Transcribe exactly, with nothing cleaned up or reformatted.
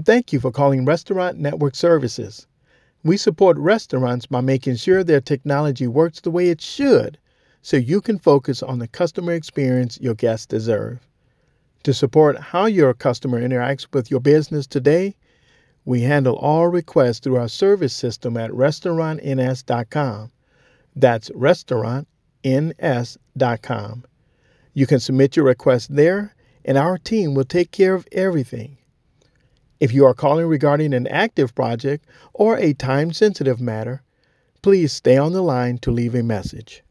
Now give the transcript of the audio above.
Thank you for calling Restaurant Network Services. We support restaurants by making sure their technology works the way it should so you can focus on the customer experience your guests deserve. To support how your customer interacts with your business today, we handle all requests through our service system at restaurant n s dot com. That's restaurant n s dot com. You can submit your request there, and our team will take care of everything. If you are calling regarding an active project or a time-sensitive matter, please stay on the line to leave a message.